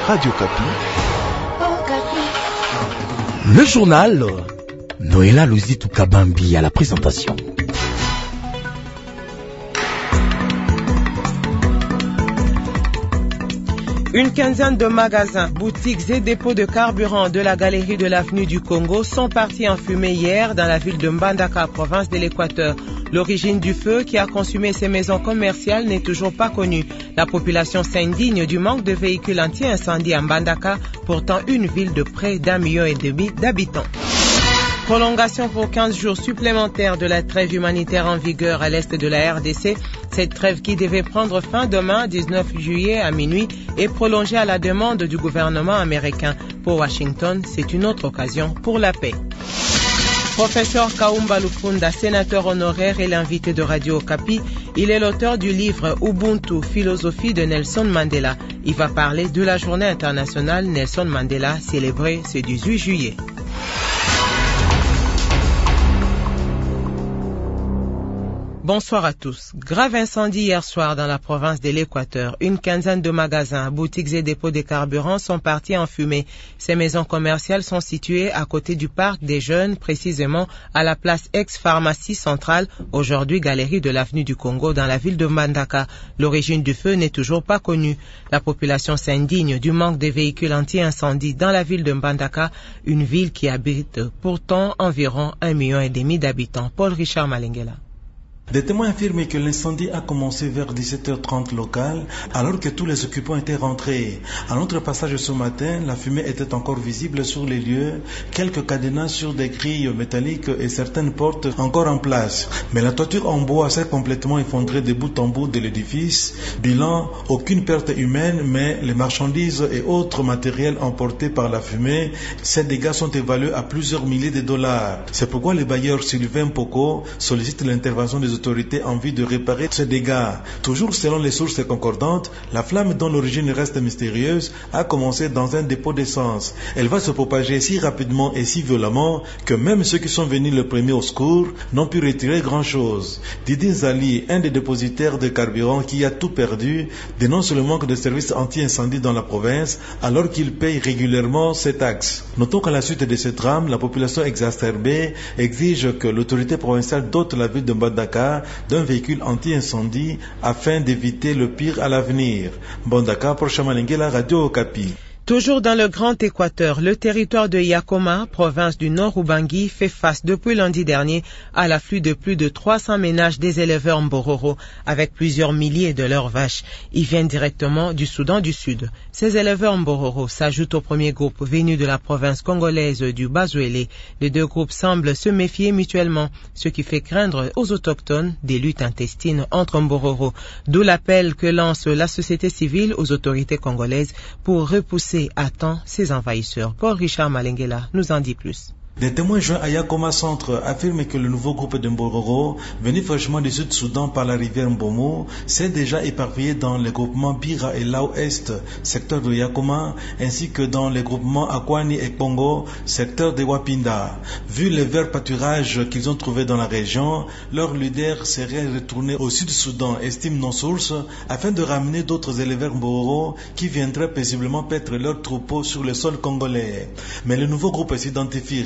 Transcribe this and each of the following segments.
Radio Kapi. Le journal, Noëlla Luzitu Kabambi à la présentation. Une quinzaine de magasins, boutiques et dépôts de carburant de la galerie de l'avenue du Congo sont partis en fumée hier dans la ville de Mbandaka, province de l'Équateur. L'origine du feu qui a consumé ces maisons commerciales n'est toujours pas connue. La population s'indigne du manque de véhicules anti-incendie à Mbandaka, pourtant une ville de près d'1,5 million d'habitants. Prolongation pour 15 jours supplémentaires de la trêve humanitaire en vigueur à l'est de la RDC. Cette trêve qui devait prendre fin demain, 19 juillet à minuit, est prolongée à la demande du gouvernement américain. Pour Washington, c'est une autre occasion pour la paix. Professeur Kaumba Lupunda, sénateur honoraire et l'invité de Radio Okapi, il est l'auteur du livre Ubuntu, philosophie de Nelson Mandela. Il va parler de la journée internationale Nelson Mandela, célébrée ce 18 juillet. Bonsoir à tous. Grave incendie hier soir dans la province de l'Équateur. Une quinzaine de magasins, boutiques et dépôts de carburant sont partis en fumée. Ces maisons commerciales sont situées à côté du parc des Jeunes, précisément à la place ex-pharmacie centrale, aujourd'hui galerie de l'avenue du Congo dans la ville de Mbandaka. L'origine du feu n'est toujours pas connue. La population s'indigne du manque de véhicules anti-incendie dans la ville de Mbandaka, une ville qui habite pourtant environ 1,5 million d'habitants. Paul Richard Malengela. Des témoins affirment que l'incendie a commencé vers 17h30 local, alors que tous les occupants étaient rentrés. À notre passage ce matin, la fumée était encore visible sur les lieux, quelques cadenas sur des grilles métalliques et certaines portes encore en place. Mais la toiture en bois s'est complètement effondrée de bout en bout de l'édifice. Bilan, aucune perte humaine, mais les marchandises et autres matériels emportés par la fumée, ces dégâts sont évalués à plusieurs milliers de dollars. C'est pourquoi le bailleur Sylvain Poko sollicite l'intervention des autorités en vue de réparer ces dégâts. Toujours selon les sources concordantes, la flamme dont l'origine reste mystérieuse a commencé dans un dépôt d'essence. Elle va se propager si rapidement et si violemment que même ceux qui sont venus le premier au secours n'ont pu retirer grand-chose. Didi Zali, un des dépositaires de carburant qui a tout perdu, dénonce le manque de services anti-incendie dans la province alors qu'il paye régulièrement ses taxes. Notons qu'à la suite de ce drame, la population exacerbée exige que l'autorité provinciale dote la ville de Mbandaka d'un véhicule anti-incendie afin d'éviter le pire à l'avenir. Mbandaka, prochain Malengela, Radio Okapi. Toujours dans le Grand Équateur, le territoire de Yakoma, province du Nord Ubangi, fait face depuis lundi dernier à l'afflux de plus de 300 ménages des éleveurs Mbororo, avec plusieurs milliers de leurs vaches. Ils viennent directement du Soudan du Sud. Ces éleveurs Mbororo s'ajoutent au premier groupe venu de la province congolaise du Bazuélé. Les deux groupes semblent se méfier mutuellement, ce qui fait craindre aux autochtones des luttes intestines entre Mbororo. D'où l'appel que lance la société civile aux autorités congolaises pour repousser à temps ces envahisseurs. Paul Richard Malengela nous en dit plus. Des témoins joints à Yakoma Centre affirment que le nouveau groupe de Mbororo, venu fraîchement du Sud-Soudan par la rivière Mbomo, s'est déjà éparpillé dans les groupements Bira et Lao Est, secteur de Yakoma, ainsi que dans les groupements Akwani et Congo, secteur de Wapinda. Vu les verts pâturages qu'ils ont trouvés dans la région, leur leader serait retourné au Sud-Soudan, estiment nos sources, afin de ramener d'autres éleveurs Mbororo qui viendraient paisiblement paître leurs troupeaux sur le sol congolais. Mais le nouveau groupe s'identifie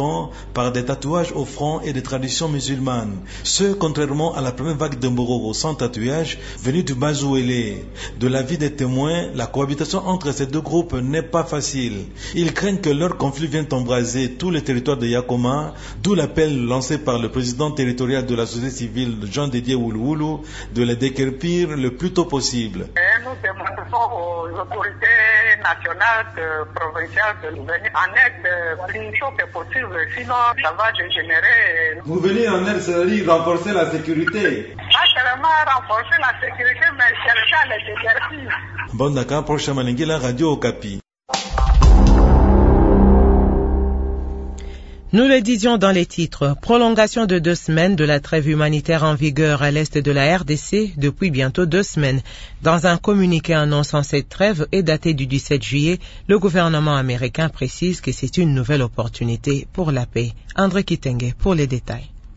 par des tatouages au front et des traditions musulmanes. Ce, contrairement à la première vague de Mbororo sans tatouage, venue du Bazuélé. De l'avis des témoins, la cohabitation entre ces deux groupes n'est pas facile. Ils craignent que leur conflit vienne embraser tout le territoire de Yakoma, d'où l'appel lancé par le président territorial de la société civile, Jean-Didier Woulououlou, de les déguerpir le plus tôt possible. Et nous demandons aux autorités nationales, provinciales de venir en aide plus tôt que possible. Sinon, ça va dégénérer. Vous venez en aide, c'est-à-dire renforcer la sécurité. Pas seulement renforcer la sécurité, mais chercher à les déguerpir. Mbandaka, prochain Malengela, Radio Okapi. Nous le disions dans les titres, prolongation de 2 semaines de la trêve humanitaire en vigueur à l'est de la RDC depuis bientôt 2 semaines. Dans un communiqué annonçant cette trêve et daté du 17 juillet, le gouvernement américain précise que c'est une nouvelle opportunité pour la paix. André Kitenge pour les détails.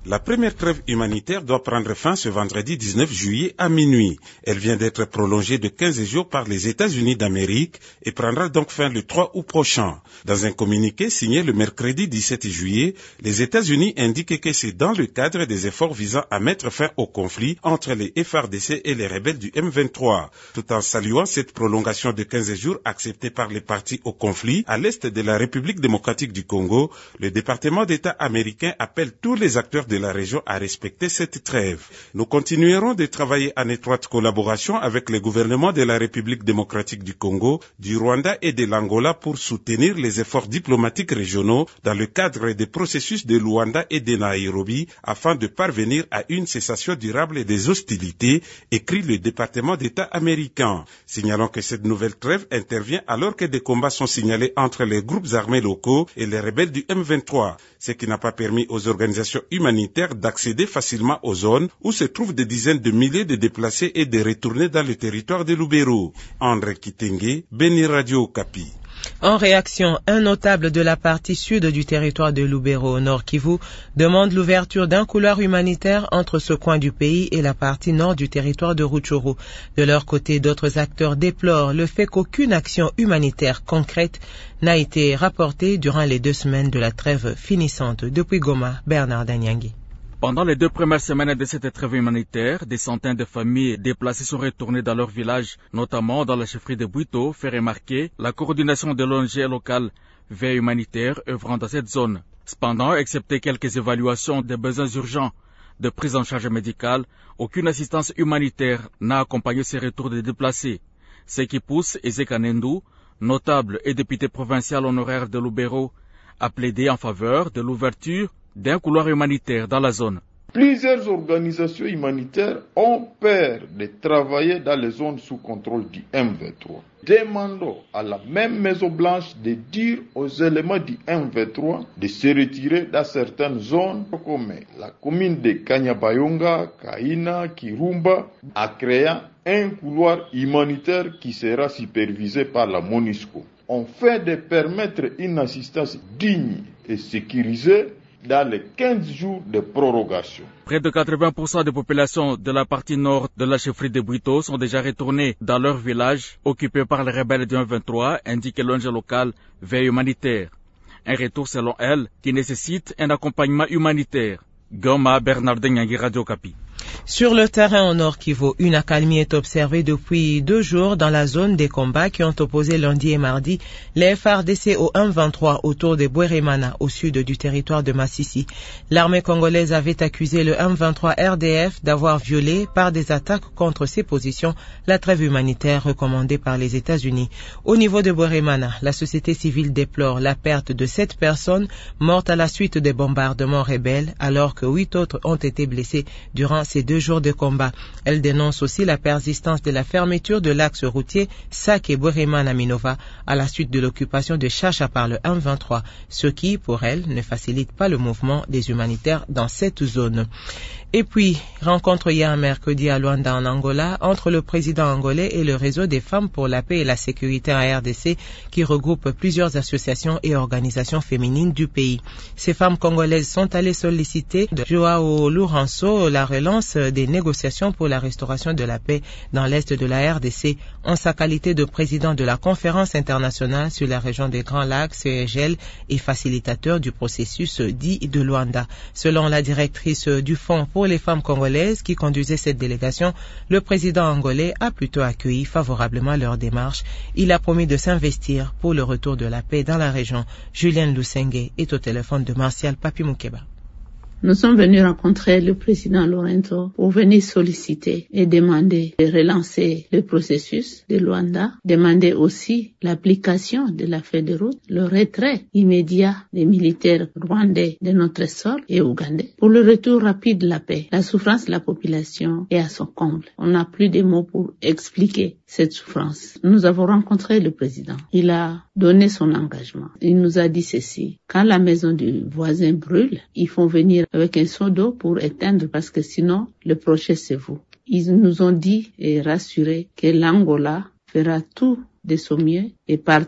La première trêve humanitaire doit prendre fin ce vendredi 19 juillet à minuit. Elle vient d'être prolongée de 15 jours par les États-Unis d'Amérique et prendra donc fin le 3 août prochain. Dans un communiqué signé le mercredi 17 juillet, les États-Unis indiquent que c'est dans le cadre des efforts visant à mettre fin au conflit entre les FARDC et les rebelles du M23. Tout en saluant cette prolongation de 15 jours acceptée par les parties au conflit à l'est de la République démocratique du Congo, le département d'État américain appelle tous les acteurs de la région à respecter cette trêve. Nous continuerons de travailler en étroite collaboration avec les gouvernements de la République démocratique du Congo, du Rwanda et de l'Angola pour soutenir les efforts diplomatiques régionaux dans le cadre des processus de Luanda et de Nairobi afin de parvenir à une cessation durable des hostilités, écrit le département d'État américain. Signalons que cette nouvelle trêve intervient alors que des combats sont signalés entre les groupes armés locaux et les rebelles du M23, ce qui n'a pas permis aux organisations humanitaires d'accéder facilement aux zones où se trouvent des dizaines de milliers de déplacés et de retourner dans le territoire de Lubero. André Kitenge, Beni Radio Okapi. En réaction, un notable de la partie sud du territoire de Lubero au Nord Kivu demande l'ouverture d'un couloir humanitaire entre ce coin du pays et la partie nord du territoire de Rutshuru. De leur côté, d'autres acteurs déplorent le fait qu'aucune action humanitaire concrète n'a été rapportée durant les 2 semaines de la trêve finissante. Depuis Goma, Bernard Danyangui. Pendant les 2 premières semaines de cette trêve humanitaire, des centaines de familles déplacées sont retournées dans leur village, notamment dans la chefferie de Bwito, fait remarquer la coordination de l'ONG locale Veille humanitaire œuvrant dans cette zone. Cependant, excepté quelques évaluations des besoins urgents de prise en charge médicale, aucune assistance humanitaire n'a accompagné ces retours des déplacés. Ce qui pousse Ezeka Nendou, notable et député provincial honoraire de Lubero, à plaider en faveur de l'ouverture d'un couloir humanitaire dans la zone. Plusieurs organisations humanitaires ont peur de travailler dans les zones sous contrôle du M23. Demandons à la même Maison Blanche de dire aux éléments du M23 de se retirer dans certaines zones comme la commune de Kanyabayonga, Kaina, Kirumba, en créant un couloir humanitaire qui sera supervisé par la MONUSCO. On fait de permettre une assistance digne et sécurisée dans les 15 jours de prorogation. Près de 80% des populations de la partie nord de la chefferie de Bwito sont déjà retournées dans leur village occupé par les rebelles du M23, indique l'ONG locale Veille humanitaire. Un retour selon elle qui nécessite un accompagnement humanitaire. Goma, Bernard Danyangui, Radio Okapi. Sur le terrain au Nord Kivu, une accalmie est observée depuis 2 jours dans la zone des combats qui ont opposé lundi et mardi les FARDC au M23 autour de Bweremana, au sud du territoire de Masisi. L'armée congolaise avait accusé le M23 RDF d'avoir violé par des attaques contre ses positions la trêve humanitaire recommandée par les États-Unis. Au niveau de Bweremana, la société civile déplore la perte de 7 personnes mortes à la suite des bombardements rebelles, alors que 8 autres ont été blessés durant ces 2 jours de combat. Elle dénonce aussi la persistance de la fermeture de l'axe routier Sake-Bweremana-Minova à la suite de l'occupation de Chacha par le M23, ce qui, pour elle, ne facilite pas le mouvement des humanitaires dans cette zone. Et puis, rencontre hier mercredi à Luanda en Angola entre le président angolais et le réseau des femmes pour la paix et la sécurité en RDC qui regroupe plusieurs associations et organisations féminines du pays. Ces femmes congolaises sont allées solliciter de Joao Lourenço la relance des négociations pour la restauration de la paix dans l'est de la RDC en sa qualité de président de la conférence internationale sur la région des Grands Lacs, CEGL, et facilitateur du processus dit de Luanda. Selon la directrice du Fonds pour les femmes congolaises qui conduisait cette délégation, le président angolais a plutôt accueilli favorablement leur démarche. Il a promis de s'investir pour le retour de la paix dans la région. Julien Lusenge est au téléphone de Martial Papi Moukeba. Nous sommes venus rencontrer le président Lorenzo pour venir solliciter et demander de relancer le processus de Luanda, demander aussi l'application de la feuille de route, le retrait immédiat des militaires rwandais de notre sol et ougandais pour le retour rapide de la paix. La souffrance de la population est à son comble. On n'a plus de mots pour expliquer cette souffrance. Nous avons rencontré le président. Il a donné son engagement. Il nous a dit ceci: quand la maison du voisin brûle, il faut venir avec un seau d'eau pour éteindre parce que sinon le projet c'est vous. Ils nous ont dit et rassuré que l'Angola fera tout de son mieux et partant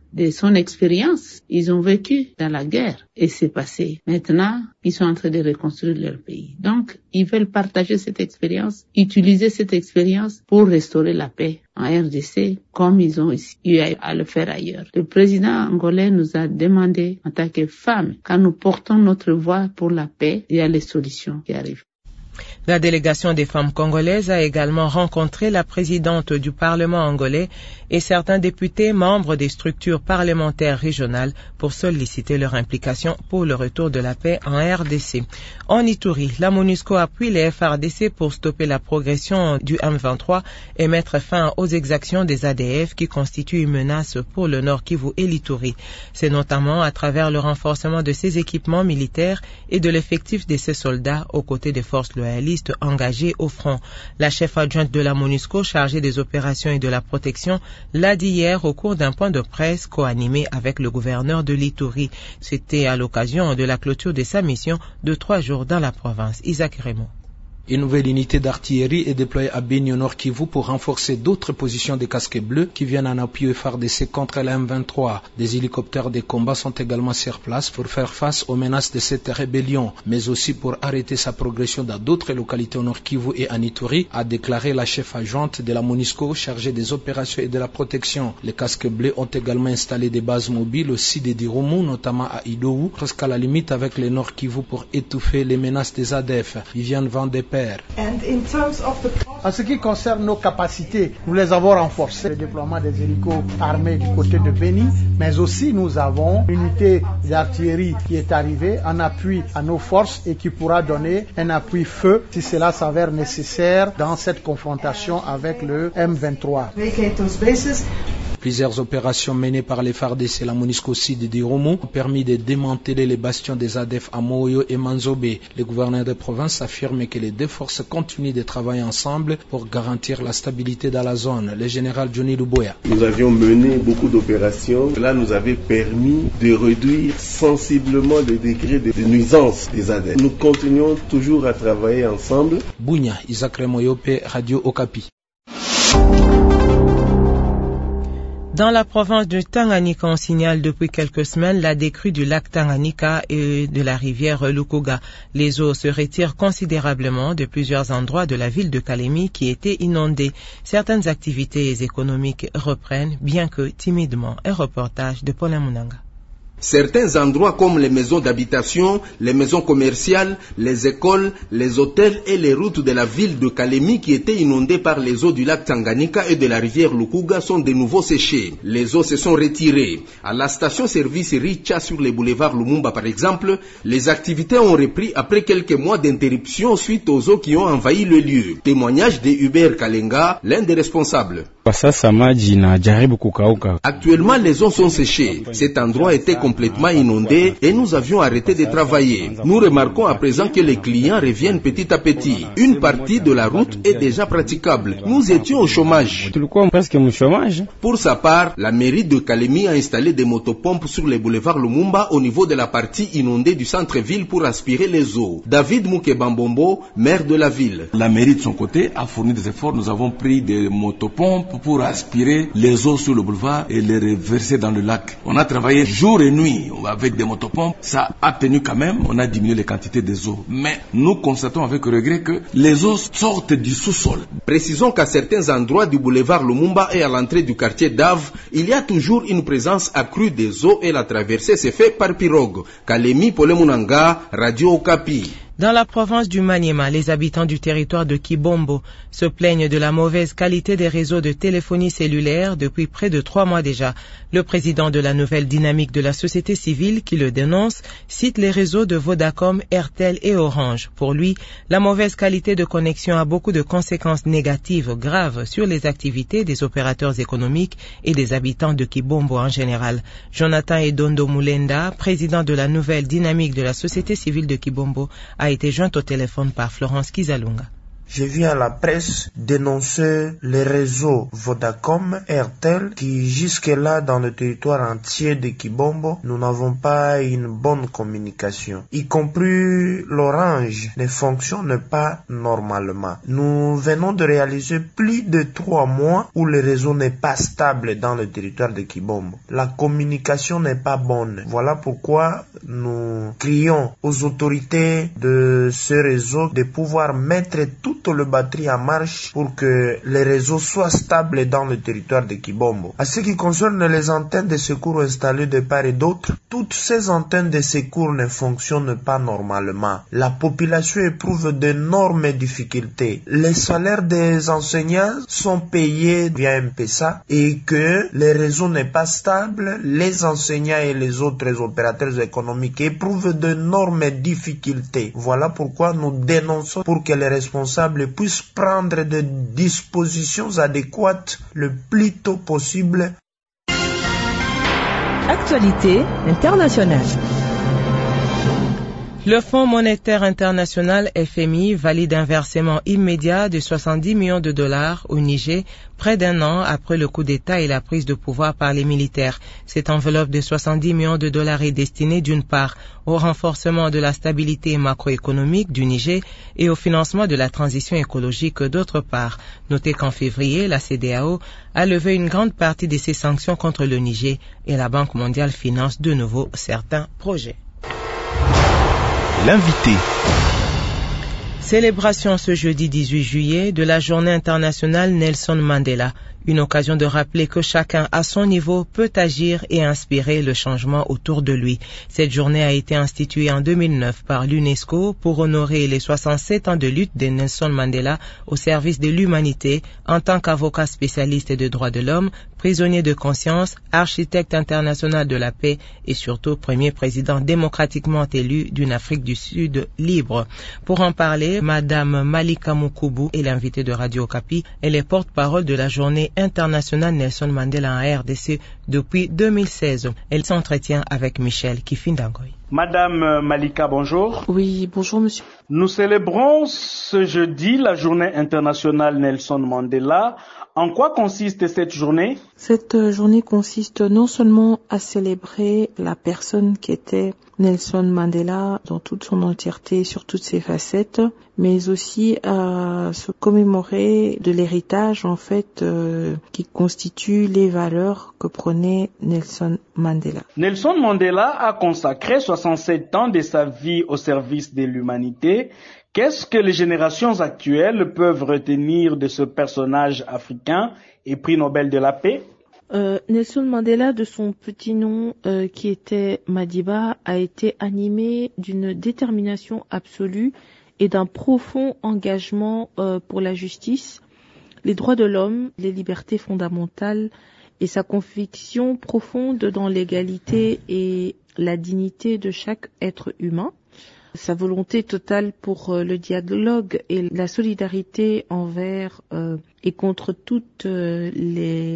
de son expérience. Ils ont vécu dans la guerre et c'est passé. Maintenant, ils sont en train de reconstruire leur pays. Donc, ils veulent partager cette expérience, utiliser cette expérience pour restaurer la paix en RDC comme ils ont eu à le faire ailleurs. Le président angolais nous a demandé en tant que femmes, quand nous portons notre voix pour la paix, il y a les solutions qui arrivent. La délégation des femmes congolaises a également rencontré la présidente du Parlement angolais et certains députés membres des structures parlementaires régionales pour solliciter leur implication pour le retour de la paix en RDC. En Ituri, la MONUSCO appuie les FARDC pour stopper la progression du M23 et mettre fin aux exactions des ADF qui constituent une menace pour le Nord Kivu et l'Ituri. C'est notamment à travers le renforcement de ces équipements militaires et de l'effectif de ces soldats aux côtés des forces loyalistes engagées au front. La chef adjointe de la MONUSCO chargée des opérations et de la protection l'a dit hier au cours d'un point de presse co-animé avec le gouverneur de l'Ituri. C'était à l'occasion de la clôture de sa mission de 3 jours dans la province. Isaac Raymond. Une nouvelle unité d'artillerie est déployée à Beni au Nord Kivu pour renforcer d'autres positions des casques bleus qui viennent en appui au FARDC contre la M23. Des hélicoptères de combat sont également sur place pour faire face aux menaces de cette rébellion, mais aussi pour arrêter sa progression dans d'autres localités au Nord Kivu et en Ituri, a déclaré la chef adjointe de la MONUSCO chargée des opérations et de la protection. Les casques bleus ont également installé des bases mobiles au site d'Irumu, notamment à Idou, presque à la limite avec le Nord Kivu pour étouffer les menaces des ADF. Viviane Van de Père. En ce qui concerne nos capacités, nous les avons renforcées, le déploiement des hélicos armés du côté de Beni, mais aussi nous avons une unité d'artillerie qui est arrivée en appui à nos forces et qui pourra donner un appui feu si cela s'avère nécessaire dans cette confrontation avec le M23. Plusieurs opérations menées par les FARDC et la MONUSCO sud d'Irumu ont permis de démanteler les bastions des ADF à Moyo et Manzobe. Le gouverneur de province affirme que les deux forces continuent de travailler ensemble pour garantir la stabilité dans la zone. Le général Johnny Luboya. Nous avions mené beaucoup d'opérations. Cela nous avait permis de réduire sensiblement le degré de nuisance des ADF. Nous continuons toujours à travailler ensemble. Bounia, Isaac Remoyope, Radio Okapi. Dans la province de Tanganyika, on signale depuis quelques semaines la décrue du lac Tanganyika et de la rivière Lukuga. Les eaux se retirent considérablement de plusieurs endroits de la ville de Kalemi qui étaient inondées. Certaines activités économiques reprennent, bien que timidement. Un reportage de Paulin Munanga. Certains endroits comme les maisons d'habitation, les maisons commerciales, les écoles, les hôtels et les routes de la ville de Kalemi qui étaient inondées par les eaux du lac Tanganyika et de la rivière Lukuga sont de nouveau séchées. Les eaux se sont retirées. À la station-service Richa sur les boulevards Lumumba par exemple, les activités ont repris après quelques mois d'interruption suite aux eaux qui ont envahi le lieu. Témoignage de Hubert Kalenga, l'un des responsables. Actuellement, les eaux sont séchées. Cet endroit était complètement inondé et nous avions arrêté de travailler. Nous remarquons à présent que les clients reviennent petit à petit. Une partie de la route est déjà praticable. Nous étions au chômage. Pour sa part, la mairie de Kalemi a installé des motopompes sur les boulevards Lumumba au niveau de la partie inondée du centre-ville pour aspirer les eaux. David Moukebambombo, maire de la ville. La mairie de son côté a fourni des efforts. Nous avons pris des motopompes pour aspirer les eaux sur le boulevard et les reverser dans le lac. On a travaillé jour et nuit avec des motopompes. Ça a tenu quand même. On a diminué les quantités des eaux. Mais nous constatons avec regret que les eaux sortent du sous-sol. Précisons qu'à certains endroits du boulevard Lumumba et à l'entrée du quartier d'Ave, il y a toujours une présence accrue des eaux et la traversée se fait par pirogue. Kalemi, Paulin Munanga, Radio Okapi. Dans la province du Maniema, les habitants du territoire de Kibombo se plaignent de la mauvaise qualité des réseaux de téléphonie cellulaire depuis près de 3 mois déjà. Le président de la nouvelle dynamique de la société civile qui le dénonce cite les réseaux de Vodacom, Airtel et Orange. Pour lui, la mauvaise qualité de connexion a beaucoup de conséquences négatives graves sur les activités des opérateurs économiques et des habitants de Kibombo en général. Jonathan Edondo Mulenda, président de la nouvelle dynamique de la société civile de Kibombo, a été joint au téléphone par Florence Kizalunga. J'ai vu à la presse dénoncer les réseaux Vodacom, Airtel, qui jusque-là dans le territoire entier de Kibombo, nous n'avons pas une bonne communication. Y compris l'Orange ne fonctionne pas normalement. Nous venons de réaliser plus de 3 mois où le réseau n'est pas stable dans le territoire de Kibombo. La communication n'est pas bonne. Voilà pourquoi nous crions aux autorités de ce réseau de pouvoir mettre toute la batterie en marche pour que les réseaux soient stables dans le territoire de Kibombo. À ce qui concerne les antennes de secours installées de part et d'autre, toutes ces antennes de secours ne fonctionnent pas normalement. La population éprouve d'énormes difficultés. Les salaires des enseignants sont payés via M-Pesa et que le réseau n'est pas stable, les enseignants et les autres opérateurs économiques éprouvent d'énormes difficultés. Voilà pourquoi nous dénonçons pour que les responsables puissent prendre des dispositions adéquates le plus tôt possible. Actualité internationale. Le Fonds monétaire international FMI valide un versement immédiat de 70 millions de dollars au Niger, près d'un an après le coup d'État et la prise de pouvoir par les militaires. Cette enveloppe de 70 millions de dollars est destinée d'une part au renforcement de la stabilité macroéconomique du Niger et au financement de la transition écologique d'autre part. Notez qu'en février, la CEDEAO a levé une grande partie de ses sanctions contre le Niger et la Banque mondiale finance de nouveau certains projets. L'invité. Célébration ce jeudi 18 juillet de la journée internationale Nelson Mandela. Une occasion de rappeler que chacun à son niveau peut agir et inspirer le changement autour de lui. Cette journée a été instituée en 2009 par l'UNESCO pour honorer les 67 ans de lutte de Nelson Mandela au service de l'humanité en tant qu'avocat spécialiste des droits de l'homme, prisonnier de conscience, architecte international de la paix et surtout premier président démocratiquement élu d'une Afrique du Sud libre. Pour en parler, Madame Malika Mukubu est l'invitée de Radio Okapi. Elle est porte-parole de la journée internationale Nelson Mandela en RDC depuis 2016. Elle s'entretient avec Michel Kifindangoy. Madame Malika, bonjour. Oui, bonjour monsieur. Nous célébrons ce jeudi la journée internationale Nelson Mandela. En quoi consiste cette journée? Cette journée consiste non seulement à célébrer la personne qui était Nelson Mandela dans toute son entièreté, sur toutes ses facettes, mais aussi à se commémorer de l'héritage en fait qui constitue les valeurs que prenait Nelson Mandela. Nelson Mandela a consacré 67 ans de sa vie au service de l'humanité. Qu'est-ce que les générations actuelles peuvent retenir de ce personnage africain et prix Nobel de la paix? Nelson Mandela, de son petit nom qui était Madiba, a été animé d'une détermination absolue et d'un profond engagement pour la justice, les droits de l'homme, les libertés fondamentales et sa conviction profonde dans l'égalité et la dignité de chaque être humain. Sa volonté totale pour le dialogue et la solidarité envers et contre toutes les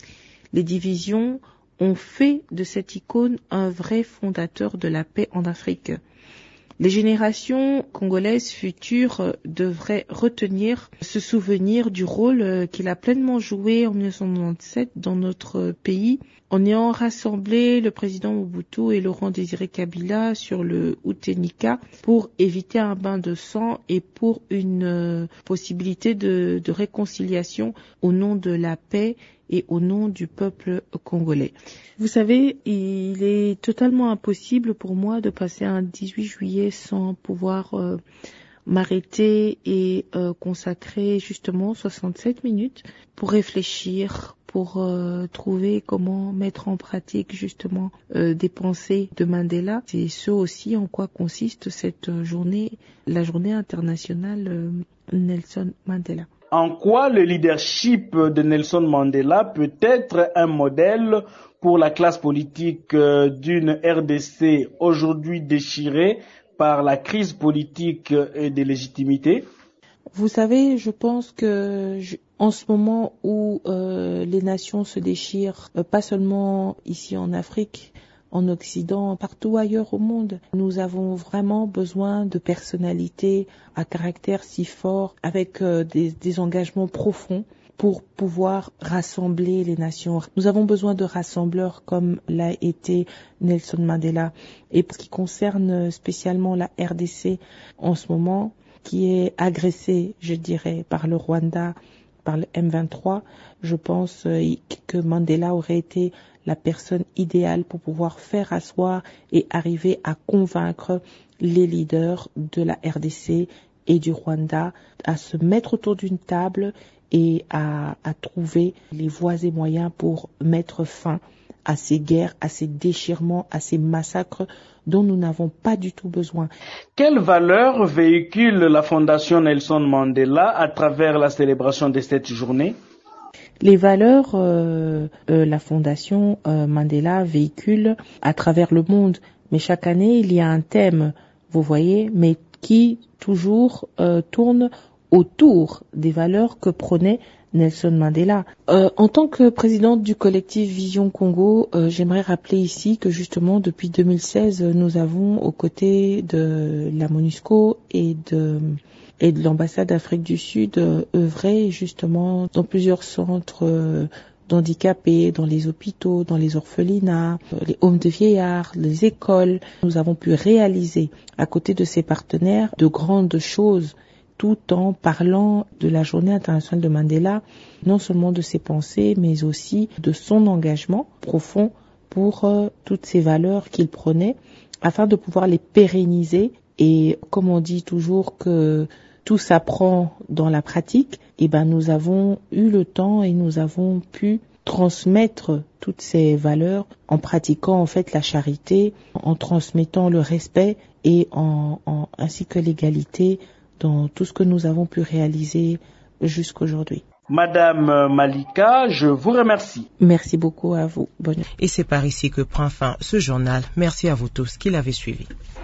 divisions ont fait de cette icône un vrai fondateur de la paix en Afrique. Les générations congolaises futures devraient retenir ce souvenir du rôle qu'il a pleinement joué en 1997 dans notre pays en ayant rassemblé le président Mobutu et Laurent Désiré Kabila sur le Outenika pour éviter un bain de sang et pour une possibilité de réconciliation au nom de la paix et au nom du peuple congolais. Vous savez, il est totalement impossible pour moi de passer un 18 juillet sans pouvoir m'arrêter et consacrer justement 67 minutes pour réfléchir, pour trouver comment mettre en pratique justement des pensées de Mandela. C'est ce aussi en quoi consiste cette journée, la journée internationale Nelson Mandela. En quoi le leadership de Nelson Mandela peut être un modèle pour la classe politique d'une RDC aujourd'hui déchirée par la crise politique et de légitimité? Vous savez, je pense que en ce moment où les nations se déchirent, pas seulement ici en Afrique, en Occident, partout ailleurs au monde. Nous avons vraiment besoin de personnalités à caractère si fort, avec des engagements profonds pour pouvoir rassembler les nations. Nous avons besoin de rassembleurs comme l'a été Nelson Mandela. Et pour ce qui concerne spécialement la RDC en ce moment, qui est agressée, je dirais, par le Rwanda, par le M23, je pense que Mandela aurait été la personne idéale pour pouvoir faire asseoir et arriver à convaincre les leaders de la RDC et du Rwanda à se mettre autour d'une table et à trouver les voies et moyens pour mettre fin à ces guerres, à ces déchirements, à ces massacres dont nous n'avons pas du tout besoin. Quelles valeurs véhicule la Fondation Nelson Mandela à travers la célébration de cette journée? Les valeurs, la Fondation Mandela véhicule à travers le monde, mais chaque année il y a un thème, vous voyez, mais qui toujours tourne autour des valeurs que prônait Nelson Mandela. En tant que présidente du collectif Vision Congo, j'aimerais rappeler ici que justement depuis 2016, nous avons aux côtés de la MONUSCO et de l'ambassade d'Afrique du Sud œuvré justement dans plusieurs centres d'handicapés, dans les hôpitaux, dans les orphelinats, les homes de vieillards, les écoles. Nous avons pu réaliser à côté de ces partenaires de grandes choses, tout en parlant de la journée internationale de Mandela, non seulement de ses pensées, mais aussi de son engagement profond pour toutes ces valeurs qu'il prônait, afin de pouvoir les pérenniser. Et comme on dit toujours que tout s'apprend dans la pratique, et nous avons eu le temps et nous avons pu transmettre toutes ces valeurs en pratiquant en fait la charité, en transmettant le respect et ainsi que l'égalité dans tout ce que nous avons pu réaliser jusqu'aujourd'hui. Madame Malika, je vous remercie. Merci beaucoup à vous. Et c'est par ici que prend fin ce journal. Merci à vous tous qui l'avez suivi.